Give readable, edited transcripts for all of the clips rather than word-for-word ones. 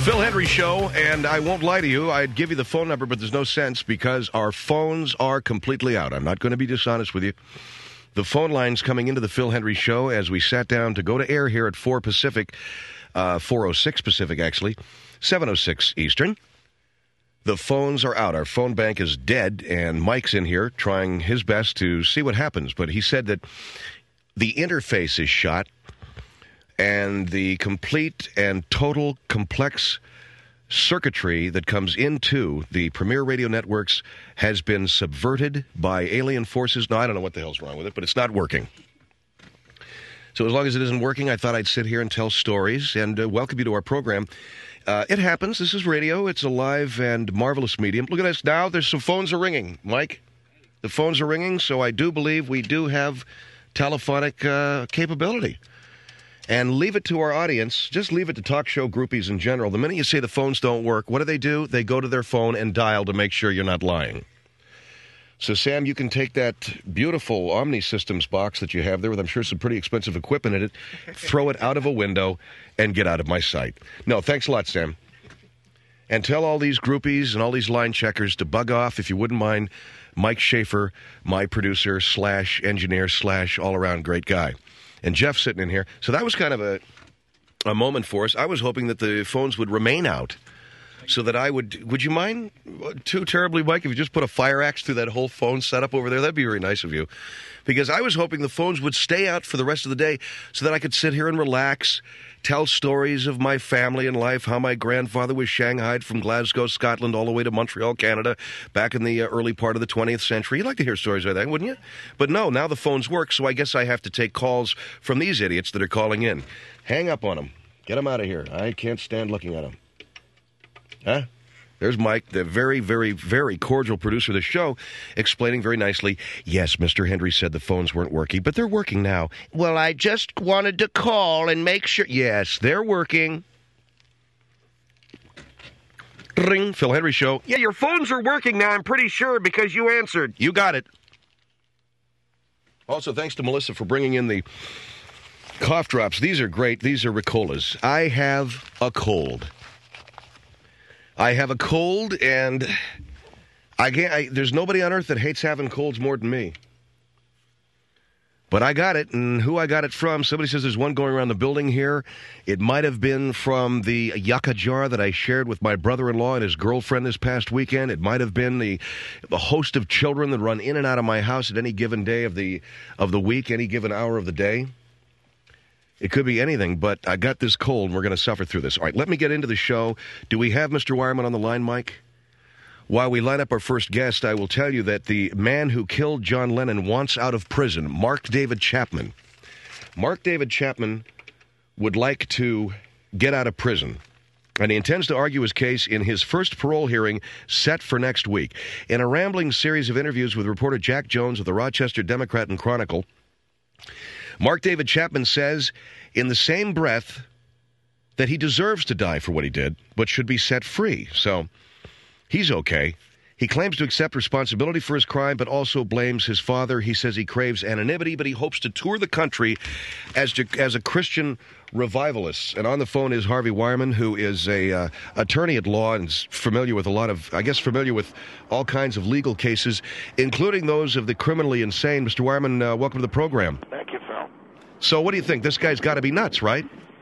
Phil Hendry Show, and I won't lie to you, I'd give you the phone number, but there's no sense because our phones are completely out. I'm not going to be dishonest with you. The phone lines coming into the Phil Hendry Show as we sat down to go to air here at 4 Pacific, 4:06 Pacific actually, 7:06 Eastern. The phones are out. Our phone bank is dead, and Mike's in here trying his best to see what happens. But he said that the interface is shot, and the complete and total complex circuitry that comes into the Premier Radio networks has been subverted by alien forces. No, I don't know what the hell's wrong with it, but it's not working. So as long as it isn't working, I thought I'd sit here and tell stories and welcome you to our program. It happens. This is radio. It's a live and marvelous medium. Look at us now. There's some phones are ringing. Mike, the phones are ringing, so I do believe we do have telephonic capability. And leave it to our audience. Just leave it to talk show groupies in general. The minute you say the phones don't work, what do? They go to their phone and dial to make sure you're not lying. So, Sam, you can take that beautiful Omni Systems box that you have there with, I'm sure, some pretty expensive equipment in it, throw it out of a window, and get out of my sight. No, thanks a lot, Sam. And tell all these groupies and all these line checkers to bug off, if you wouldn't mind, Mike Schaefer, my producer / engineer / all-around great guy. And Jeff's sitting in here. So that was kind of a moment for us. I was hoping that the phones would remain out so that I would you mind too terribly, Mike, if you just put a fire axe through that whole phone setup over there? That'd be very nice of you. Because I was hoping the phones would stay out for the rest of the day so that I could sit here and relax, tell stories of my family and life, how my grandfather was shanghaied from Glasgow, Scotland, all the way to Montreal, Canada, back in the early part of the 20th century. You'd like to hear stories like that, wouldn't you? But no, now the phones work, so I guess I have to take calls from these idiots that are calling in. Hang up on them. Get them out of here. I can't stand looking at them. Huh? There's Mike, the very, very, very cordial producer of the show, explaining very nicely, yes, Mr. Hendry said the phones weren't working, but they're working now. Well, I just wanted to call and make sure. Yes, they're working. Ring, Phil Hendry Show. Yeah, your phones are working now, I'm pretty sure, because you answered. You got it. Also, thanks to Melissa for bringing in the cough drops. These are great. These are Ricolas. I have a cold. And there's nobody on earth that hates having colds more than me. But I got it, and who I got it from, somebody says there's one going around the building here. It might have been from the yucca jar that I shared with my brother-in-law and his girlfriend this past weekend. It might have been the host of children that run in and out of my house at any given day of the week, any given hour of the day. It could be anything, but I got this cold, and we're going to suffer through this. All right, let me get into the show. Do we have Mr. Wireman on the line, Mike? While we line up our first guest, I will tell you that the man who killed John Lennon wants out of prison, Mark David Chapman. Mark David Chapman would like to get out of prison, and he intends to argue his case in his first parole hearing set for next week. In a rambling series of interviews with reporter Jack Jones of the Rochester Democrat and Chronicle, Mark David Chapman says in the same breath that he deserves to die for what he did, but should be set free. So he's okay. He claims to accept responsibility for his crime, but also blames his father. He says he craves anonymity, but he hopes to tour the country as a Christian revivalist. And on the phone is Harvey Wireman, who is a attorney at law and is familiar with familiar with all kinds of legal cases, including those of the criminally insane. Mr. Wireman, welcome to the program. Thank you, Phil. So what do you think? This guy's got to be nuts, right?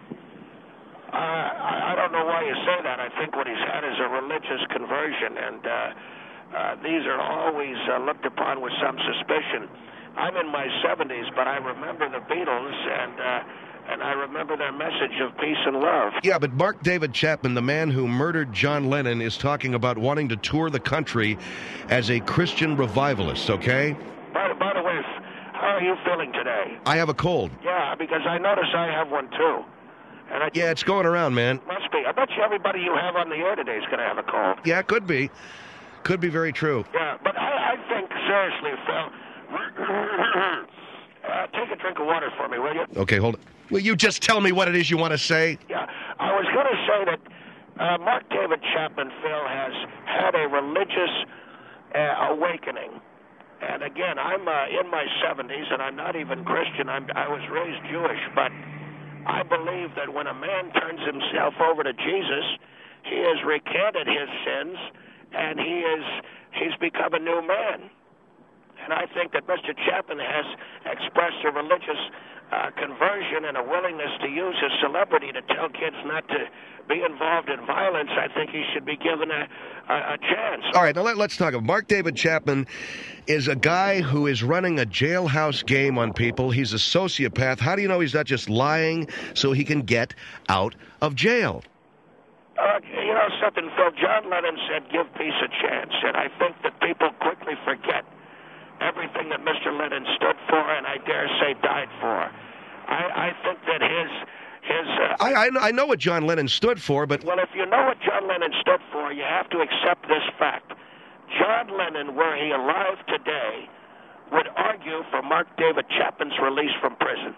I don't know why you say that. I think what he's had is a religious conversion, and these are always looked upon with some suspicion. I'm in my 70s, but I remember the Beatles, and I remember their message of peace and love. Yeah, but Mark David Chapman, the man who murdered John Lennon, is talking about wanting to tour the country as a Christian revivalist, okay? By the way, how are you feeling today? I have a cold. Yeah, because I notice I have one too. Yeah, it's going around, man. Must be. I bet you everybody you have on the air today is going to have a cold. Yeah, it could be. Could be very true. Yeah, but I think, seriously, Phil, take a drink of water for me, will you? Okay, hold it. Will you just tell me what it is you want to say? Yeah, I was going to say that Mark David Chapman, Phil, has had a religious awakening. And again, I'm in my 70s, and I'm not even Christian. I was raised Jewish, but I believe that when a man turns himself over to Jesus, he has recanted his sins, and he's become a new man. And I think that Mr. Chapman has expressed a religious conversion and a willingness to use his celebrity to tell kids not to be involved in violence. I think he should be given a chance. All right, now let's talk about Mark David Chapman is a guy who is running a jailhouse game on people. He's a sociopath. How do you know he's not just lying so he can get out of jail? You know something, Phil? John Lennon said, give peace a chance. And I think that people quickly forget everything that Mr. Lennon stood for and I dare say died for. I think that I know what John Lennon stood for, but... Well, if you know what John Lennon stood for, you have to accept this fact. John Lennon, were he alive today, would argue for Mark David Chapman's release from prison.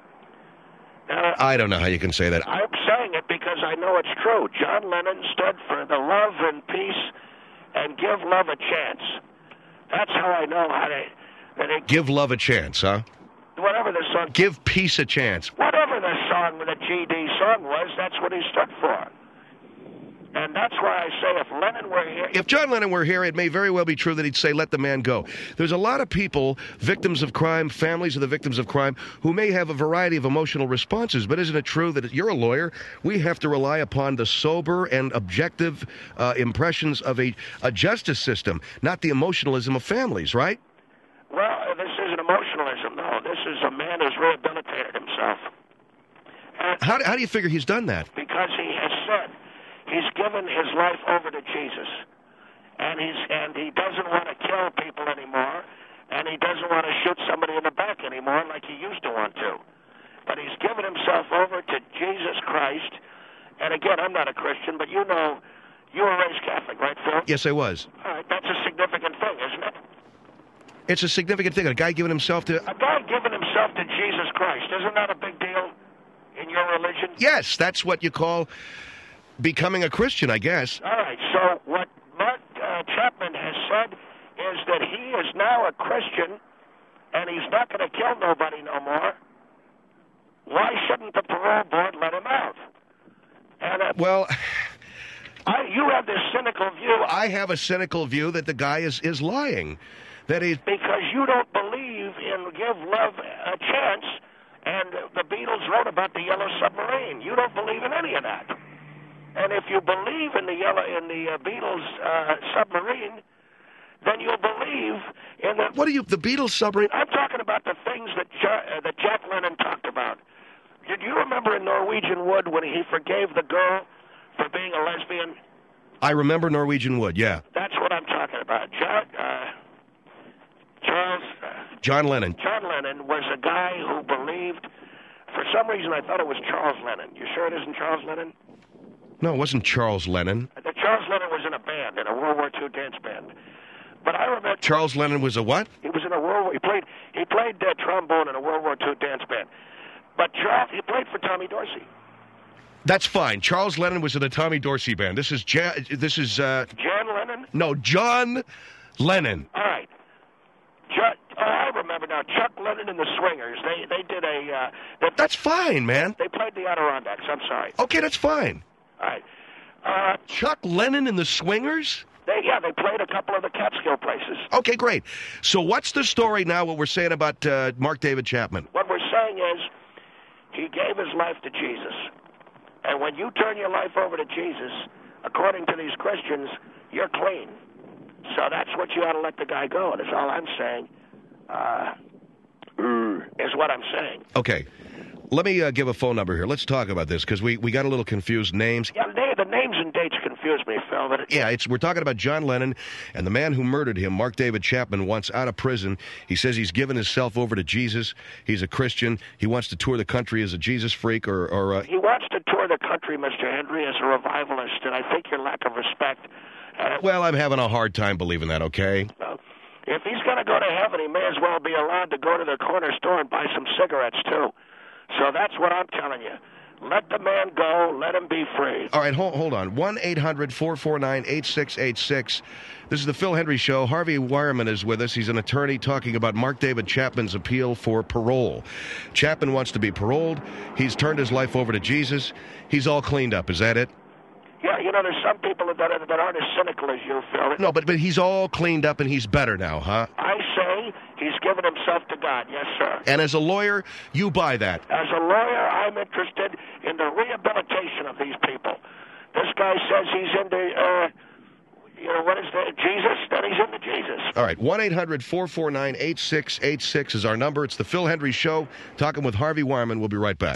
Now, I don't know how you can say that. I'm saying it because I know it's true. John Lennon stood for the love and peace and give love a chance. That's how I know how to... Give love a chance, huh? Whatever the song... Give peace a chance. Whatever the song, the GD song was, that's what he stood for. And that's why I say if Lennon were here... If John Lennon were here, it may very well be true that he'd say, let the man go. There's a lot of people, victims of crime, families of the victims of crime, who may have a variety of emotional responses. But isn't it true that you're a lawyer? We have to rely upon the sober and objective impressions of a justice system, not the emotionalism of families, right? Well, this isn't emotionalism, no. This is a man who's rehabilitated himself. And how do you figure he's done that? Because he has said he's given his life over to Jesus. And he doesn't want to kill people anymore, and he doesn't want to shoot somebody in the back anymore like he used to want to. But he's given himself over to Jesus Christ. And again, I'm not a Christian, but you know, you were raised Catholic, right, Phil? Yes, I was. All right, that's a significant thing, isn't it? It's a significant thing. A guy giving himself to... A guy giving himself to Jesus Christ. Isn't that a big deal in your religion? Yes, that's what you call becoming a Christian, I guess. All right, so what Mark Chapman has said is that he is now a Christian and he's not going to kill nobody no more. Why shouldn't the parole board let him out? And well... you have this cynical view. I have a cynical view that the guy is lying. That he... Because you don't believe in give love a chance, and the Beatles wrote about the Yellow Submarine. You don't believe in any of that. And if you believe in the Beatles submarine, then you'll believe in the... What are you, the Beatles submarine? I'm talking about the things that Jack Lennon talked about. Did you remember in Norwegian Wood when he forgave the girl for being a lesbian? I remember Norwegian Wood, yeah. That's what I'm talking about. John Lennon. John Lennon was a guy who believed... For some reason, I thought it was Charles Lennon. You sure it isn't Charles Lennon? No, it wasn't Charles Lennon. Charles Lennon was in a band, in a World War II dance band. But I remember... Charles Lennon was a what? He was in a World War... He played trombone in a World War II dance band. But he played for Tommy Dorsey. That's fine. Charles Lennon was in a Tommy Dorsey band. This is Jan Lennon? No, John Lennon. All right. I remember now. Chuck Lennon and the Swingers. They did a... That's fine, man. They played the Adirondacks. I'm sorry. Okay, that's fine. All right. Chuck Lennon and the Swingers? They played a couple of the Catskill places. Okay, great. So what's the story now, what we're saying about Mark David Chapman? What we're saying is he gave his life to Jesus. And when you turn your life over to Jesus, according to these Christians, you're clean. So that's what you ought to let the guy go. That's all I'm saying. Is what I'm saying. Okay. Let me give a phone number here. Let's talk about this, because we got a little confused names. Yeah, the names and dates confuse me, Phil. We're talking about John Lennon, and the man who murdered him, Mark David Chapman, wants out of prison. He says he's given himself over to Jesus. He's a Christian. He wants to tour the country as a Jesus freak or He wants to tour the country, Mr. Henry, as a revivalist, and I think your lack of respect... Well, I'm having a hard time believing that, okay? Well, if he's going to go to heaven, he may as well be allowed to go to the corner store and buy some cigarettes, too. So that's what I'm telling you. Let the man go. Let him be free. All right, hold on. 1-800-449-8686. This is the Phil Hendrie Show. Harvey Wireman is with us. He's an attorney talking about Mark David Chapman's appeal for parole. Chapman wants to be paroled. He's turned his life over to Jesus. He's all cleaned up. Is that it? Yeah, there's some people that aren't as cynical as you, Phil. No, but he's all cleaned up and he's better now, huh? I say he's given himself to God. Yes, sir. And as a lawyer, you buy that. As a lawyer, I'm interested in the rehabilitation of these people. This guy says he's into, what is that? Jesus? Then he's into Jesus. All right, 1-800-449-8686 is our number. It's the Phil Hendry Show. Talking with Harvey Wireman. We'll be right back.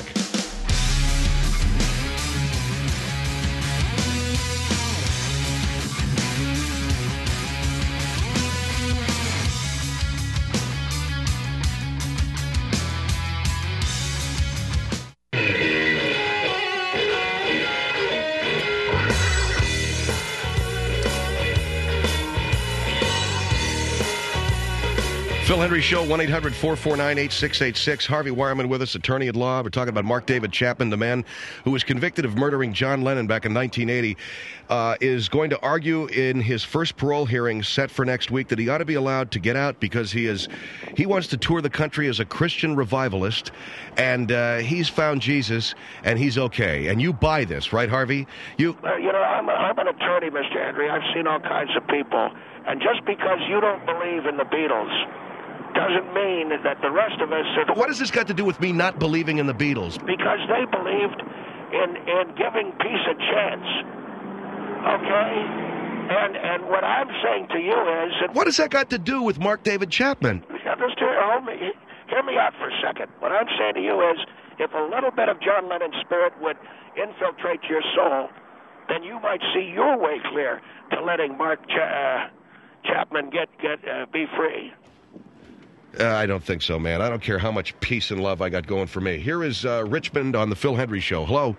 Phil Hendry Show, 1-800-449-8686. Harvey Wireman with us, attorney at law. We're talking about Mark David Chapman, the man who was convicted of murdering John Lennon back in 1980, is going to argue in his first parole hearing set for next week that he ought to be allowed to get out because he wants to tour the country as a Christian revivalist, and he's found Jesus, and he's okay. And you buy this, right, Harvey? I'm an attorney, Mr. Henry. I've seen all kinds of people, and just because you don't believe in the Beatles doesn't mean that the rest of us... What has this got to do with me not believing in the Beatles? Because they believed in giving peace a chance. Okay? And what I'm saying to you is... What has that got to do with Mark David Chapman? Just hear me out for a second. What I'm saying to you is, if a little bit of John Lennon's spirit would infiltrate your soul, then you might see your way clear to letting Mark Chapman be free. I don't think so, man. I don't care how much peace and love I got going for me. Here is Richmond on the Phil Hendry Show. Hello.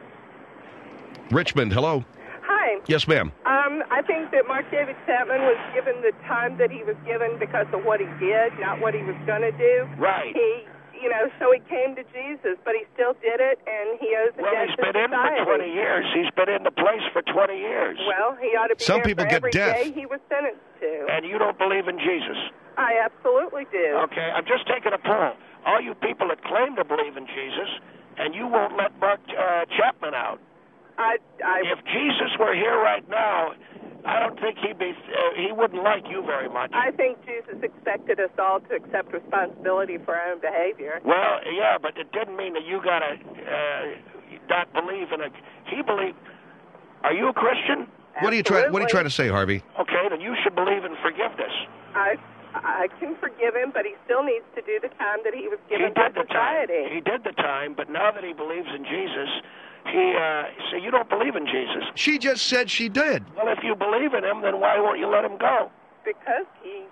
Richmond, hello. Hi. Yes, ma'am. I think that Mark David Chapman was given the time that he was given because of what he did, not what he was going to do. Right. So he came to Jesus, but he still did it, and he owes a debt to society. Well, he's been in for 20 years. He's been in the place for 20 years. Well, he ought to be Some there people for get every death. day he was sentenced to. And you don't believe in Jesus? I absolutely do. Okay, I'm just taking a poll. All you people that claim to believe in Jesus, and you won't let Mark Chapman out. If Jesus were here right now, I don't think he wouldn't like you very much. I think Jesus expected us all to accept responsibility for our own behavior. Well, yeah, but it didn't mean that you got to not believe in it. He believed. Are you a Christian? What are you trying to say, Harvey? Okay, then you should believe in forgiveness. I can forgive him, but he still needs to do the time that he was given by society. He did the time, but now that he believes in Jesus, so you don't believe in Jesus. She just said she did. Well, if you believe in him, then why won't you let him go? Because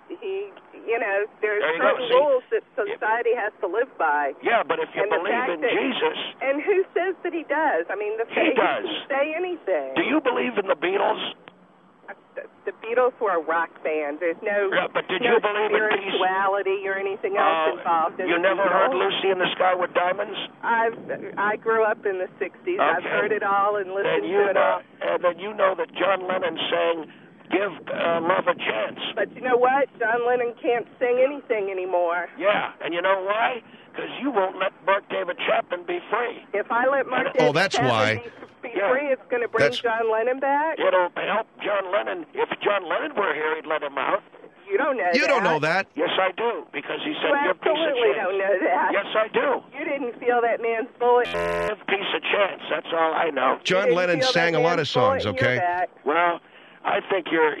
there's certain rules that society has to live by. Yeah, but if you believe in Jesus... And who says that he does? I mean, he does. He can say anything. Do you believe in the Beatles? The Beatles were a rock band. There's no, but did you believe in spirituality or anything else involved in You never heard Lucy in the Sky with Diamonds? I grew up in the 60s. Okay. I've heard it all and listened to it all. And then you know that John Lennon sang, "Give love a chance." But you know what? John Lennon can't sing anything anymore. Yeah, and you know why? Because you won't let Mark David Chapman be free. If I let Mark David Chapman be free, it's going to bring John Lennon back? It'll help John Lennon. If John Lennon were here, he'd let him out. You don't know that. You don't know that. Yes, I do, because he said, "Give peace a chance." You absolutely don't know that. Yes, I do. You didn't feel that man's bullet. Give peace a chance. That's all I know. John Lennon sang a lot of songs, okay? Well, I think you're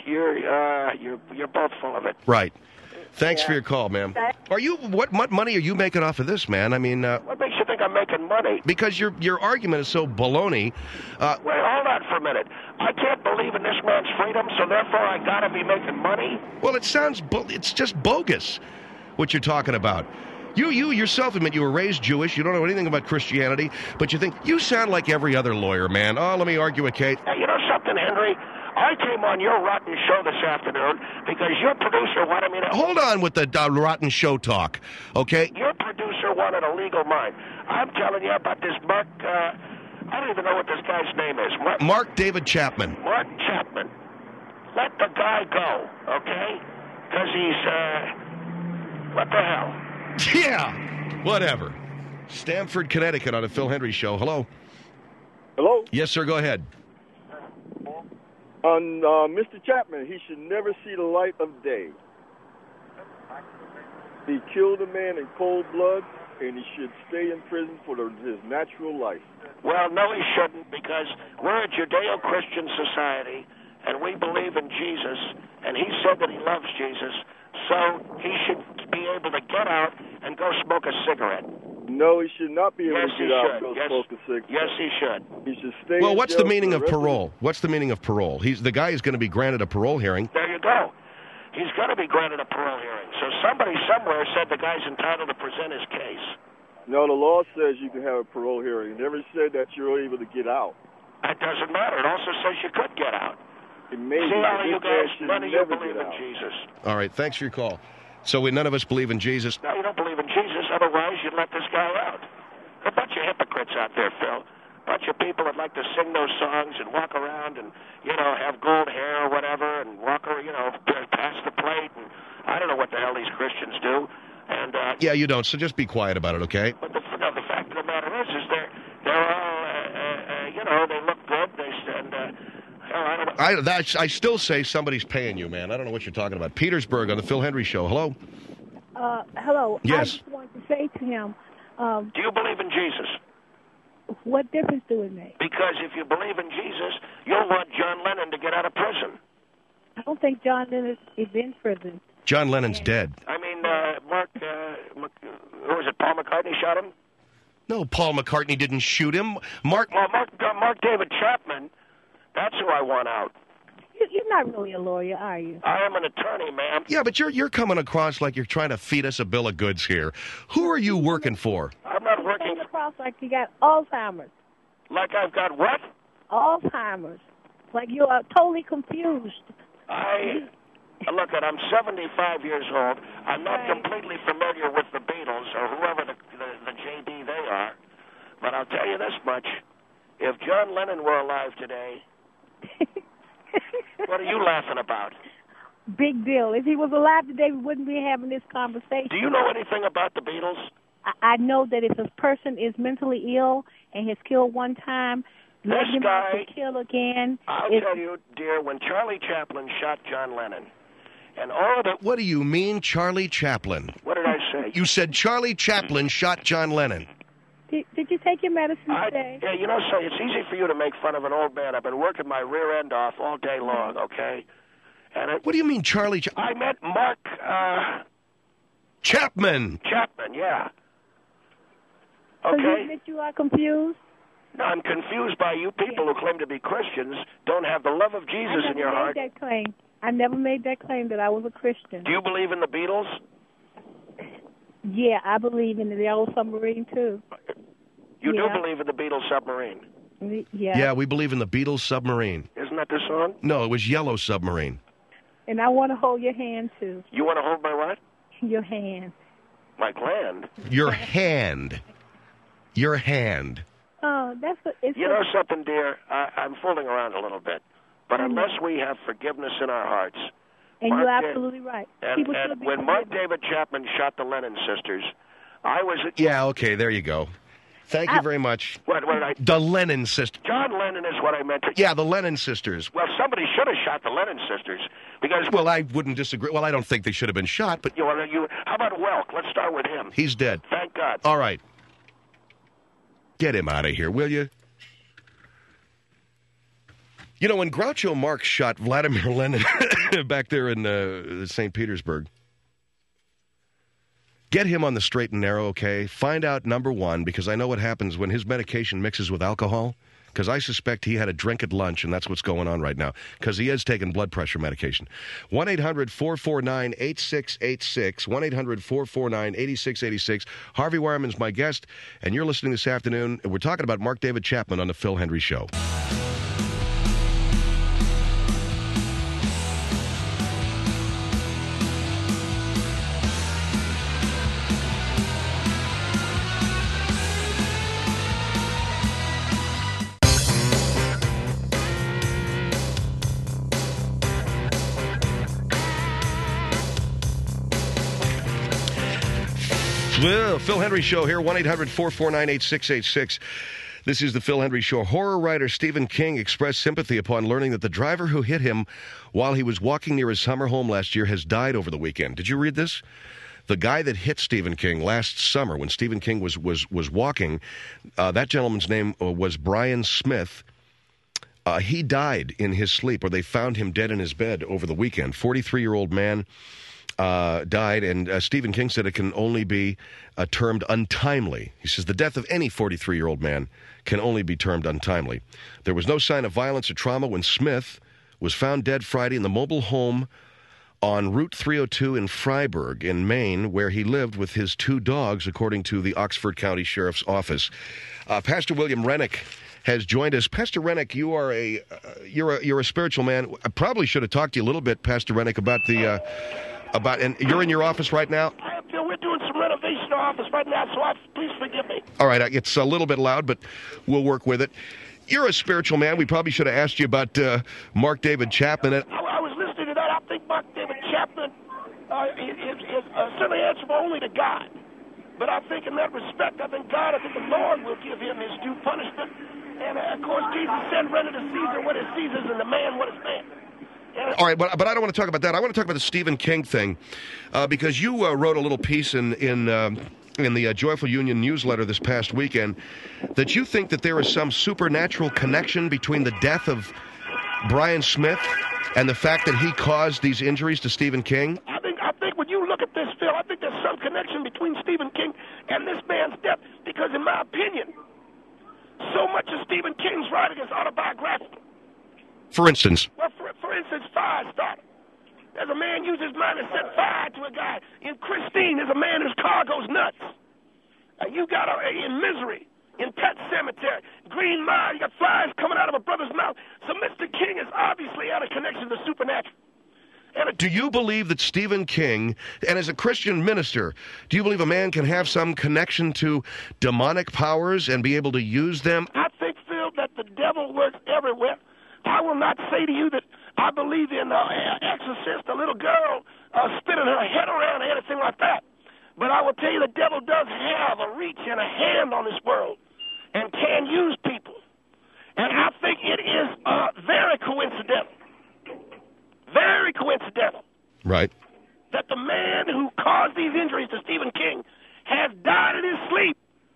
both full of it. Right. Thanks for your call, ma'am. What money are you making off of this, man? I mean, what makes you think I'm making money? Because your argument is so baloney. Wait, hold on for a minute. I can't believe in this man's freedom, so therefore I gotta be making money? Well, it's just bogus what you're talking about. You yourself admit you were raised Jewish, you don't know anything about Christianity, but you think, you sound like every other lawyer, man. Oh, let me argue with Kate. You know something, Henry? I came on your rotten show this afternoon because your producer wanted me to... Hold on with the rotten show talk, okay? Your producer wanted a legal mind. I'm telling you about this Mark... I don't even know what this guy's name is. Mark David Chapman. Mark Chapman. Let the guy go, okay? Because he's... what the hell? Yeah, whatever. Stamford, Connecticut on a Phil Hendry Show. Hello. Hello? Yes, sir, go ahead. On Mr. Chapman, he should never see the light of day. He killed a man in cold blood, and he should stay in prison for his natural life. Well, no, he shouldn't, because we're a Judeo-Christian society, and we believe in Jesus, and he said that he loves Jesus, so he should be able to get out and go smoke a cigarette. No, he should not be able Yes, to he get out should. and go Yes. smoke a cigarette. Yes, he should. He should stay Well, in what's jail the meaning for of rest parole? What's the meaning of parole? The guy is going to be granted a parole hearing. There you go. He's going to be granted a parole hearing. So somebody somewhere said the guy's entitled to present his case. No, the law says you can have a parole hearing. It never said that you're able to get out. That doesn't matter. It also says you could get out. It may See, be, all but you this man guys, should none of you never believe get in out. Jesus. All right, thanks for your call. So none of us believe in Jesus. No, you don't believe in Jesus. Otherwise, you'd let this guy out. A bunch of hypocrites out there, Phil. A bunch of people that like to sing those songs and walk around and, have gold hair or whatever and walk around, pass the plate. And I don't know what the hell these Christians do. And Yeah, you don't. So just be quiet about it, okay? But the fact of the matter is they're all, they look good. I don't know. I still say somebody's paying you, man. I don't know what you're talking about. Petersburg on the Phil Henry Show. Hello? Hello. Yes. I just want to say to him, Do you believe in Jesus? what difference do it make? Because if you believe in Jesus, you'll want John Lennon to get out of prison. I don't think John Lennon is in prison. John Lennon's dead. I mean, who was it, Paul McCartney shot him? No, Paul McCartney didn't shoot him. Mark David Chapman, that's who I want out. You're not really a lawyer, are you? I am an attorney, ma'am. Yeah, but you're coming across like you're trying to feed us a bill of goods here. Who are you working for? I'm not working Came across like you got Alzheimer's. like I've got what? Alzheimer's. Like you are totally confused. Look, I'm 75 years old. I'm not Right. completely familiar with the Beatles or whoever the JD they are. But I'll tell you this much. If John Lennon were alive today, what are you laughing about? Big deal. If he was alive today, we wouldn't be having this conversation. Do you know anything about the Beatles? I know that if a person is mentally ill and has killed one time, letting him out to kill again. I'll tell you, dear, when Charlie Chaplin shot John Lennon, and all the... What do you mean, Charlie Chaplin? What did I say? You said Charlie Chaplin shot John Lennon. Did you take your medicine today? Yeah, so it's easy for you to make fun of an old man. I've been working my rear end off all day long, okay? And What do you mean, Charlie I met Mark... Chapman. Chapman, yeah. So you Okay? admit you are confused? No, I'm confused by you people who claim to be Christians, don't have the love of Jesus in your heart. I never made that claim. I never made that claim that I was a Christian. Do you believe in the Beatles? Yeah, I believe in the Yellow Submarine, too. You Yeah. do believe in the Beatles submarine. Yeah. Yeah, we believe in the Beatles submarine. Isn't that the song? No, it was Yellow Submarine. And I want to hold your hand, too. You want to hold my what? Your hand. My gland. Your hand. Your hand. Oh, that's what it's. You know something, dear? I'm fooling around a little bit. But unless we have forgiveness in our hearts... And Mark you're Da- absolutely right. And, People and should be when Mark forgiven. David Chapman shot the Lennon sisters, I was... Yeah, okay, there you go. Thank you very much. What did I... The Lennon sisters. John Lennon is what I meant to... Yeah, the Lennon sisters. Well, somebody should have shot the Lennon sisters, because... Well, I wouldn't disagree. Well, I don't think they should have been shot, but How about Welk? Let's start with him. he's dead. Thank God. All right. Get him out of here, will you? You know, when Groucho Marx shot Vladimir Lenin back there in St. Petersburg, get him on the straight and narrow, okay? Find out, number one, because I know what happens when his medication mixes with alcohol, because I suspect he had a drink at lunch, and that's what's going on right now, because he is taking blood pressure medication. 1-800-449-8686, 1-800-449-8686. Harvey Wireman's my guest, and you're listening this afternoon, and we're talking about Mark David Chapman on the Phil Henry Show. Well, Phil Henry Show here, 1-800-449-8686. This is the Phil Hendry Show. Horror writer Stephen King expressed sympathy upon learning that the driver who hit him while he was walking near his summer home last year has died over the weekend. Did you read this? The guy that hit Stephen King last summer when Stephen King was walking, that gentleman's name was Brian Smith. He died in his sleep, or they found him dead in his bed over the weekend. 43-year-old man died, and Stephen King said it can only be termed untimely. He says the death of any 43-year-old man can only be termed untimely. There was no sign of violence or trauma when Smith was found dead Friday in the mobile home on Route 302 in Freiburg, in Maine, where he lived with his 2 dogs, according to the Oxford County Sheriff's Office. Pastor William Rennick has joined us. Pastor Rennick, you are you're a spiritual man. I probably should have talked to you a little bit, Pastor Rennick, about and you're in your office right now? We're doing some renovation in our office right now, so please forgive me. All right, it's a little bit loud, but we'll work with it. You're a spiritual man. We probably should have asked you about Mark David Chapman. I was listening to that. I think Mark David Chapman is certainly answerable only to God. But I think in that respect, I think the Lord will give him his due punishment. And, of course, Jesus said, render to Caesar what is Caesar's and the man what is man. All right, but I don't want to talk about that. I want to talk about the Stephen King thing, because you wrote a little piece in the Joyful Union newsletter this past weekend that you think that there is some supernatural connection between the death of Brian Smith and the fact that he caused these injuries to Stephen King. I think when you look at this, Phil, I think there's some connection between Stephen King and this man's death, because in my opinion, so much of Stephen King's writing is autobiographical. For instance? Well, for instance, fire starter. There's a man uses his mind to set fire to a guy. In Christine, there's a man whose car goes nuts. You got in Misery, in Pet Cemetery, Green Mile, you got flies coming out of a brother's mouth. So Mr. King is obviously out of connection to the supernatural. Do you believe that Stephen King, and as a Christian minister, do you believe a man can have some connection to demonic powers and be able to use them? I think, Phil, that the devil works everywhere. I will not say to you that I believe in Exorcist, a little girl spinning her head around or anything like that. But I will tell you the devil does have a reach and a hand on this world and can use people. And I think it is very coincidental. Very coincidental. Right. That the man who caused these injuries to Stephen King has died in his sleep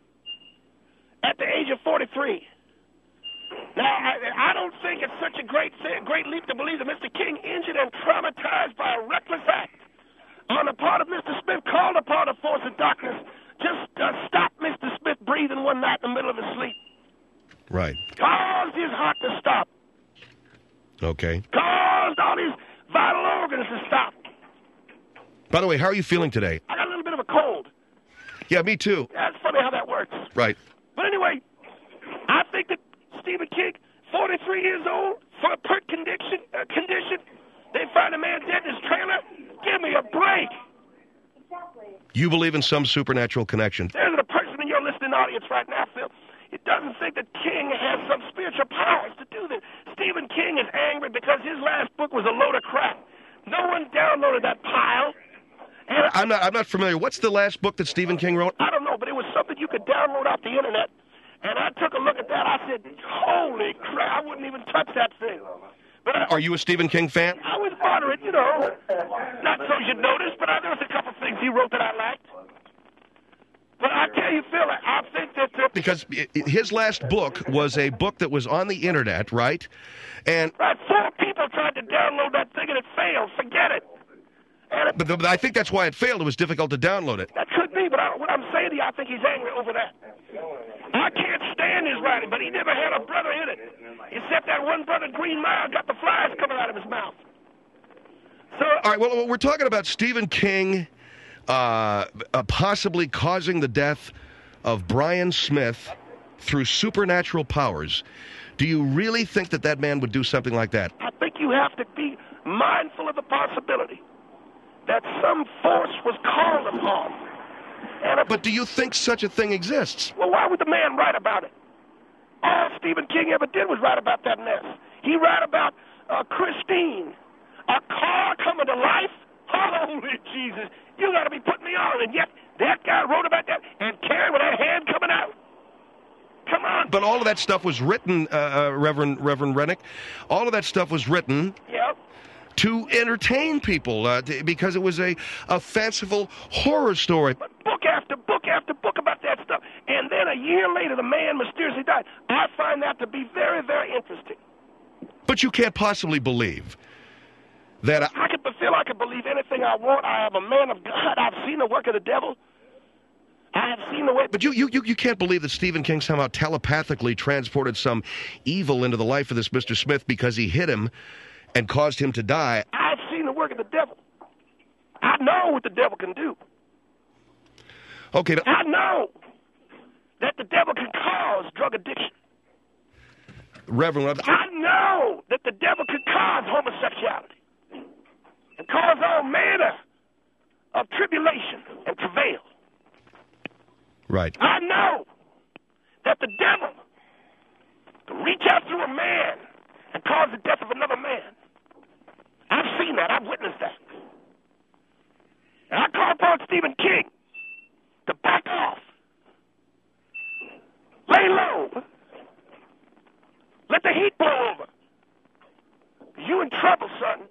at the age of 43. Now, I don't think it's such a great leap to believe that Mr. King, injured and traumatized by a reckless act on the part of Mr. Smith, called upon a force of darkness, just stopped Mr. Smith breathing one night in the middle of his sleep. Right. Caused his heart to stop. Okay. Caused all his vital organs to stop. By the way, how are you feeling today? I got a little bit of a cold. Yeah, me too. That's funny how that works. Right. But anyway, I think that Stephen King, 43 years old, for a PERT condition, they find a man dead in his trailer. Give me a break. You believe in some supernatural connection. There's a person in your listening audience right now, Phil. It doesn't think that King has some spiritual powers to do this. Stephen King is angry because his last book was a load of crap. No one downloaded that pile. And I'm not familiar. What's the last book that Stephen King wrote? I don't know, but it was something you could download off the internet. And I took a look at that. I said, holy crap, I wouldn't even touch that thing. But Are you a Stephen King fan? I was moderate, Not so you'd notice, but there was a couple things he wrote that I liked. But I tell you, Phil, I think that... Because his last book was a book that was on the internet, right? And right, 4 people tried to download that thing and it failed. Forget it. But I think that's why it failed. It was difficult to download it. That could be, but what I'm saying to you, I think he's angry over that. I can't stand his writing, but he never had a brother in it. Except that one brother, Green Mile, got the flies coming out of his mouth. So, all right, well, we're talking about Stephen King possibly causing the death of Brian Smith through supernatural powers. Do you really think that that man would do something like that? I think you have to be mindful of the possibility that some force was called upon. But do you think such a thing exists? Well, why would the man write about it? All Stephen King ever did was write about that mess. He wrote about Christine, a car coming to life. Holy Jesus, you got to be putting me on. And yet that guy wrote about that, and Karen with that hand coming out. Come on. But all of that stuff was written, Reverend Rennick. All of that stuff was written to entertain people because it was a fanciful horror story. But book after book after book about that stuff. And then a year later, the man mysteriously died. I find that to be very, very interesting. But you can't possibly believe that... I feel I can believe anything I want. I am a man of God. I've seen the work of the devil. I have seen the way... But you can't believe that Stephen King somehow telepathically transported some evil into the life of this Mr. Smith because he hit him and caused him to die. I've seen the work of the devil. I know what the devil can do. Okay. I know that the devil can cause drug addiction. Reverend... I know that the devil can cause homosexuality and cause all manner of tribulation and travail. Right. I know that the devil can reach out through a man and cause the death of another man. I've seen that. I've witnessed that. And I call upon Stephen King to back off. Lay low. Let the heat blow over. You in trouble, son.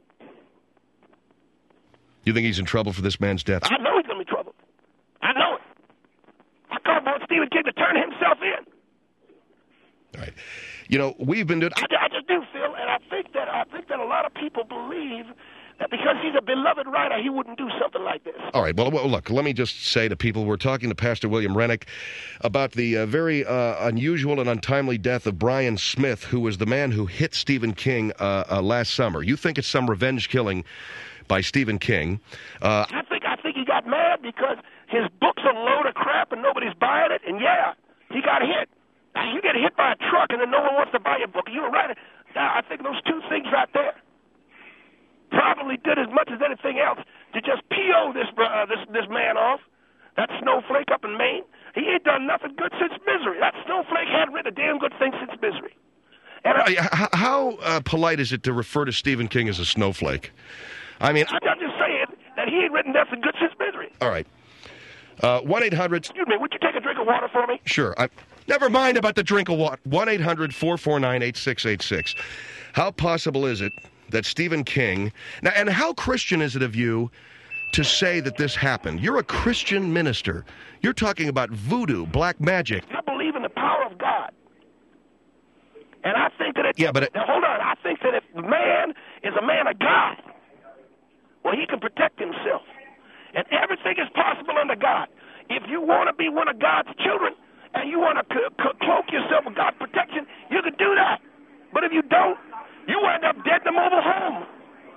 You think he's in trouble for this man's death? I know he's going to be in trouble. I know it. I call upon Stephen King to turn himself in. All right. You know, we've been doing... I just do, Phil, and I think that a lot of people believe that because he's a beloved writer, he wouldn't do something like this. All right. Well, look, let me just say to people, we're talking to Pastor William Rennick about the very unusual and untimely death of Brian Smith, who was the man who hit Stephen King last summer. You think it's some revenge killing by Stephen King. I think he got mad because his book's a load of crap and nobody's buying it, and he got hit. You get hit by a truck and then no one wants to buy your book. You're a writer. I think those two things right there probably did as much as anything else to just PO this man off. That snowflake up in Maine. He ain't done nothing good since Misery. That snowflake hadn't written a damn good thing since Misery. And how polite is it to refer to Stephen King as a snowflake? I mean, I'm just saying that he ain't written nothing good since Misery. All right. 1-800... Excuse me, would you take a drink of water for me? Sure. Never mind about the drink of water. 1-800-449-8686. How possible is it that Stephen King... Now, and how Christian is it of you to say that this happened? You're a Christian minister. You're talking about voodoo, black magic. I believe in the power of God. And I think that... Yeah, but... Now, hold on. I think that if man is a man of God, well, he can protect himself. And everything is possible under God. If you want to be one of God's children and you want to cloak yourself with God's protection, you can do that. But if you don't, you end up dead in a mobile home.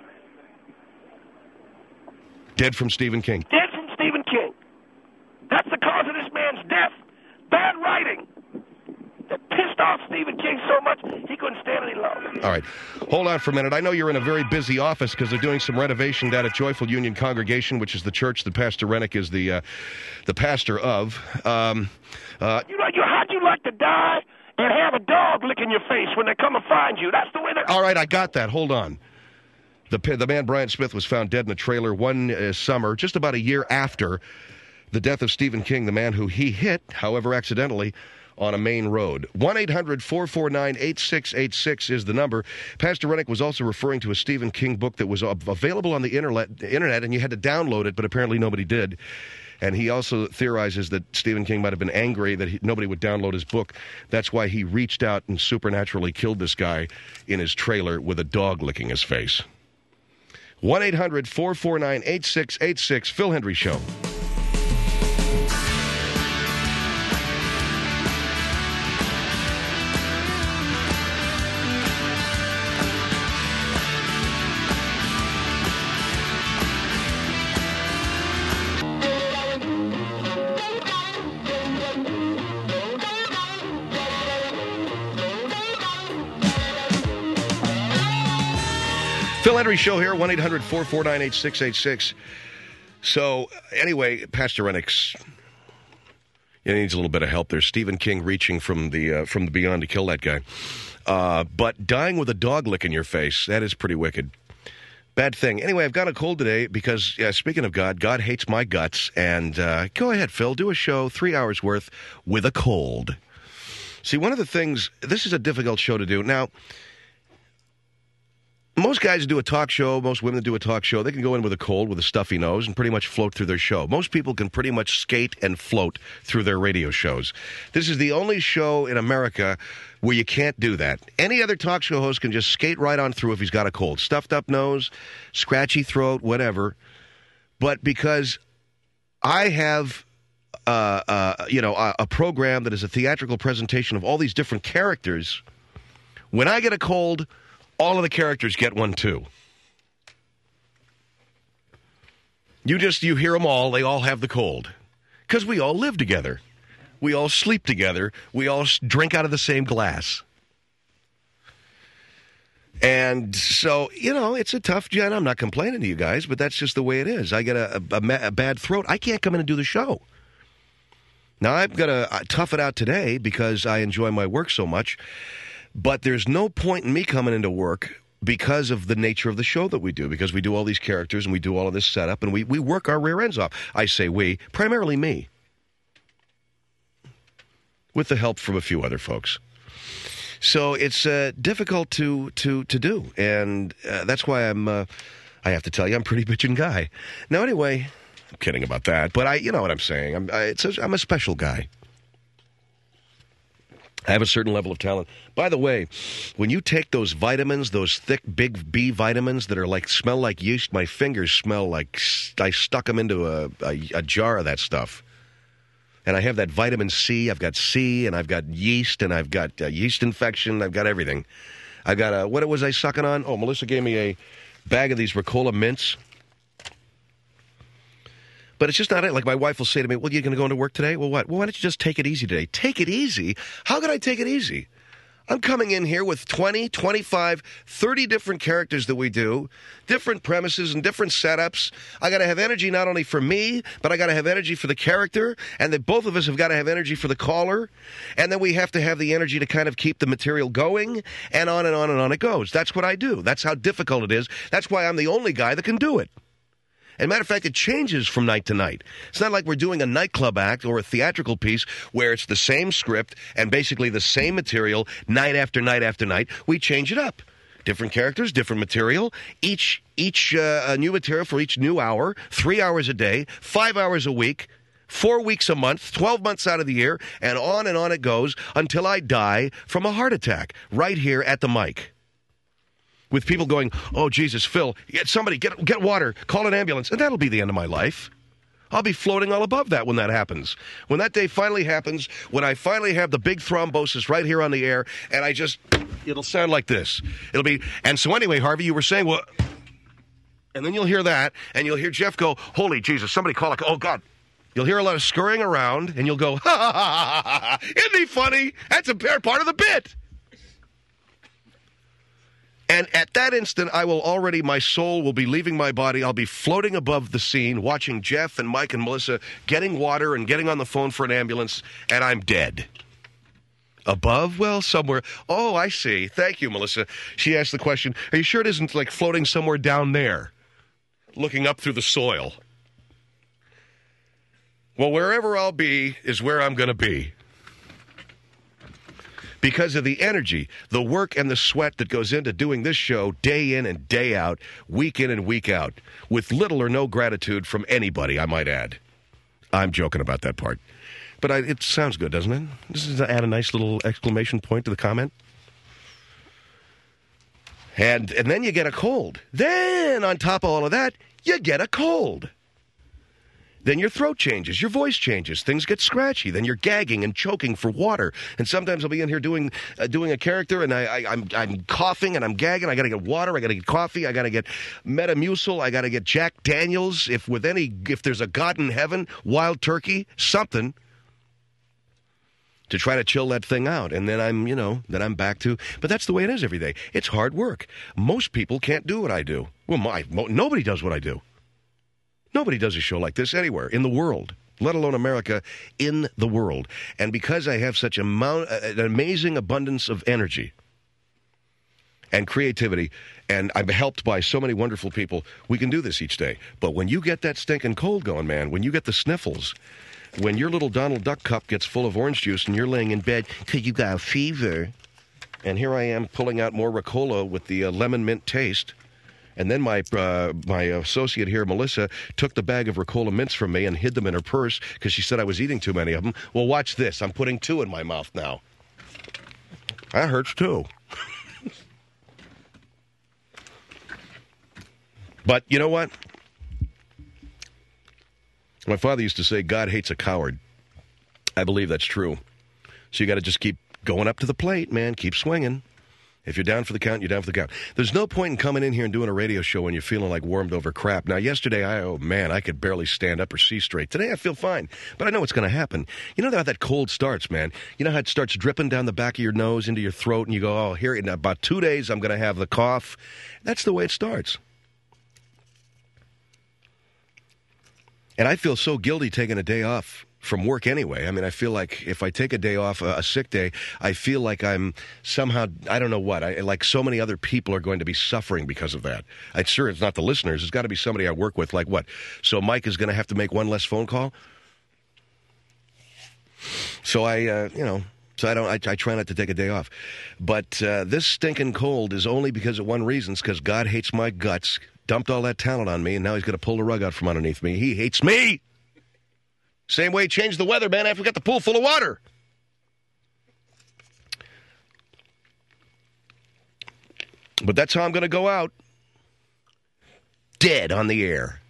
Dead from Stephen King. Dead from Stephen King. That's the cause of this man's death. Bad writing. That pissed off Stephen King so much he couldn't stand any longer. All right. Hold on for a minute. I know you're in a very busy office because they're doing some renovation down at Joyful Union Congregation, which is the church that Pastor Rennick is the pastor of. How'd you like to die and have a dog licking your face when they come and find you? That's the way that... All right, I got that. Hold on. The man, Brian Smith, was found dead in a trailer one summer, just about a year after the death of Stephen King, the man who he hit, however accidentally, on a main road. 1-800-449-8686 is the number. Pastor Rennick was also referring to a Stephen King book that was available on the internet, and you had to download it, but apparently nobody did. And he also theorizes that Stephen King might have been angry that nobody would download his book. That's why he reached out and supernaturally killed this guy in his trailer with a dog licking his face. 1-800-449-8686, Phil Hendry Show. Phil Hendry Show here, 1-800-449-8686. So, anyway, Pastor Rennick's needs a little bit of help. There's Stephen King reaching from the beyond to kill that guy. But dying with a dog licking your face, that is pretty wicked. Bad thing. Anyway, I've got a cold today because, speaking of God, God hates my guts. And go ahead, Phil, do a show, 3 hours worth, with a cold. See, one of the things, this is a difficult show to do. Now, most guys do a talk show, most women do a talk show, they can go in with a cold, with a stuffy nose, and pretty much float through their show. Most people can pretty much skate and float through their radio shows. This is the only show in America where you can't do that. Any other talk show host can just skate right on through if he's got a cold. Stuffed up nose, scratchy throat, whatever. But because I have a program that is a theatrical presentation of all these different characters, when I get a cold, all of the characters get one too. You hear them all, they all have the cold. Because we all live together. We all sleep together. We all drink out of the same glass. And so, it's a tough job. I'm not complaining to you guys, but that's just the way it is. I get a bad throat. I can't come in and do the show. Now, I've got to tough it out today because I enjoy my work so much. But there's no point in me coming into work because of the nature of the show that we do, because we do all these characters and we do all of this setup and we work our rear ends off. I say we, primarily me, with the help from a few other folks. So it's difficult to do, and that's why I have to tell you, I'm a pretty bitchin' guy. Now, anyway, I'm kidding about that, but you know what I'm saying. I'm a special guy. I have a certain level of talent. By the way, when you take those vitamins, those thick, big B vitamins that are smell like yeast, my fingers smell like I stuck them into a jar of that stuff. And I have that vitamin C. I've got C, and I've got yeast, and I've got yeast infection. I've got everything. I've got what was I sucking on? Oh, Melissa gave me a bag of these Ricola mints. But it's just not it. Like my wife will say to me, well, you're going to go into work today? Well, what? Well, why don't you just take it easy today? Take it easy? How can I take it easy? I'm coming in here with 20, 25, 30 different characters that we do, different premises and different setups. I got to have energy not only for me, but I got to have energy for the character, and that both of us have got to have energy for the caller, and then we have to have the energy to kind of keep the material going, and on and on and on it goes. That's what I do. That's how difficult it is. That's why I'm the only guy that can do it. As a matter of fact, it changes from night to night. It's not like we're doing a nightclub act or a theatrical piece where it's the same script and basically the same material night after night after night. We change it up. Different characters, different material. Each new material for each new hour, 3 hours a day, 5 hours a week, 4 weeks a month, 12 months out of the year, and on it goes until I die from a heart attack right here at the mic. With people going, oh, Jesus, Phil, somebody get water, call an ambulance, and that'll be the end of my life. I'll be floating all above that when that happens. When that day finally happens, when I finally have the big thrombosis right here on the air, and it'll sound like this. It'll be, and so anyway, Harvey, you were saying, well, and then you'll hear that, and you'll hear Jeff go, holy Jesus, somebody call oh, God. You'll hear a lot of scurrying around, and you'll go, ha, ha, ha, ha, ha. Isn't he funny? That's a part of the bit. And at that instant, my soul will be leaving my body. I'll be floating above the scene, watching Jeff and Mike and Melissa getting water and getting on the phone for an ambulance, and I'm dead. Above? Well, somewhere. Oh, I see. Thank you, Melissa. She asked the question, are you sure it isn't like floating somewhere down there, looking up through the soil? Well, wherever I'll be is where I'm going to be. Because of the energy, the work, and the sweat that goes into doing this show day in and day out, week in and week out, with little or no gratitude from anybody, I might add. I'm joking about that part. But it sounds good, doesn't it? This is to add a nice little exclamation point to the comment. And then you get a cold. Then, on top of all of that, you get a cold. Then your throat changes, your voice changes, things get scratchy, then you're gagging and choking for water. And sometimes I'll be in here doing a character, and I'm coughing and I'm gagging. I got to get water, I got to get coffee, I got to get Metamucil, I got to get Jack Daniels, if there's a God in heaven, wild turkey, something, to try to chill that thing out. And then I'm back to, but that's the way it is every day. It's hard work. Most people can't do what I do. Well, nobody does what I do. Nobody does a show like this anywhere in the world, let alone America, in the world. And because I have such an amazing abundance of energy and creativity, and I'm helped by so many wonderful people, we can do this each day. But when you get that stinking cold going, man, when you get the sniffles, when your little Donald Duck cup gets full of orange juice and you're laying in bed because you got a fever, and here I am pulling out more Ricola with the lemon mint taste, and then my associate here, Melissa, took the bag of Ricola mints from me and hid them in her purse because she said I was eating too many of them. Well, watch this. I'm putting 2 in my mouth now. That hurts, too. But you know what? My father used to say, God hates a coward. I believe that's true. So you got to just keep going up to the plate, man. Keep swinging. If you're down for the count, you're down for the count. There's no point in coming in here and doing a radio show when you're feeling like warmed over crap. Now, yesterday, I could barely stand up or see straight. Today, I feel fine, but I know what's going to happen. You know how that cold starts, man? You know how it starts dripping down the back of your nose into your throat, and you go, here, in about 2 days, I'm going to have the cough. That's the way it starts. And I feel so guilty taking a day off from work anyway. I mean, I feel like if I take a day off, a sick day, I feel like I'm somehow, I don't know what, like so many other people are going to be suffering because of that. I'm sure it's not the listeners. It's got to be somebody I work with. Like what? So Mike is going to have to make one less phone call? So I try not to take a day off. But this stinking cold is only because of one reason. It's because God hates my guts, dumped all that talent on me, and now he's going to pull the rug out from underneath me. He hates me! Same way he changed the weather, man, after we got the pool full of water. But that's how I'm going to go out. Dead on the air.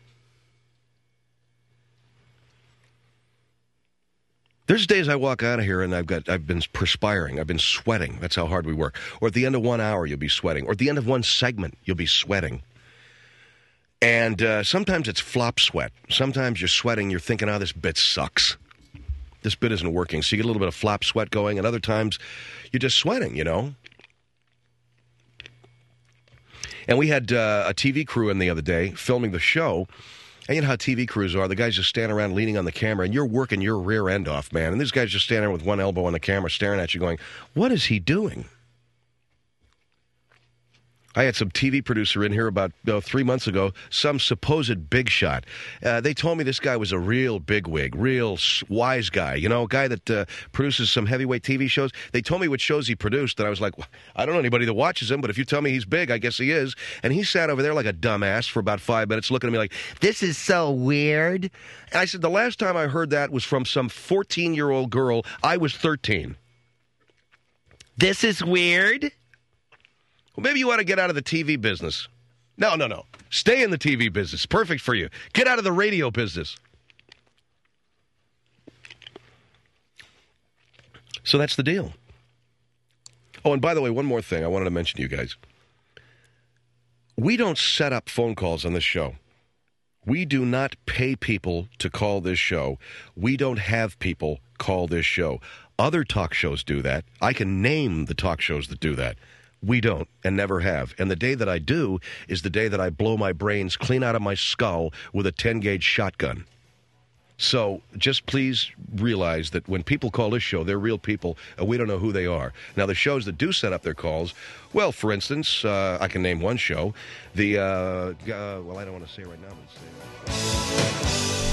There's days I walk out of here and I've been perspiring. I've been sweating. That's how hard we work. Or at the end of 1 hour, you'll be sweating. Or at the end of one segment, you'll be sweating. And sometimes it's flop sweat. Sometimes you're sweating, you're thinking, this bit sucks. This bit isn't working. So you get a little bit of flop sweat going, and other times you're just sweating, you know. And we had a TV crew in the other day filming the show. And you know how TV crews are. The guys just stand around leaning on the camera, and you're working your rear end off, man. And this guy's just standing there with one elbow on the camera staring at you going, what is he doing? I had some TV producer in here about 3 months ago, some supposed big shot. They told me this guy was a real bigwig, real wise guy, you know, a guy that produces some heavyweight TV shows. They told me what shows he produced, and I was like, I don't know anybody that watches him, but if you tell me he's big, I guess he is. And he sat over there like a dumbass for about 5 minutes looking at me like, this is so weird. And I said, the last time I heard that was from some 14-year-old girl. I was 13. This is weird? Well, maybe you ought to get out of the TV business. No. Stay in the TV business. Perfect for you. Get out of the radio business. So that's the deal. Oh, and by the way, one more thing I wanted to mention to you guys. We don't set up phone calls on this show. We do not pay people to call this show. We don't have people call this show. Other talk shows do that. I can name the talk shows that do that. We don't and never have. And the day that I do is the day that I blow my brains clean out of my skull with a 10-gauge shotgun. So just please realize that when people call this show, they're real people, and we don't know who they are. Now, the shows that do set up their calls, well, for instance, I can name one show. I don't want to say it right now. But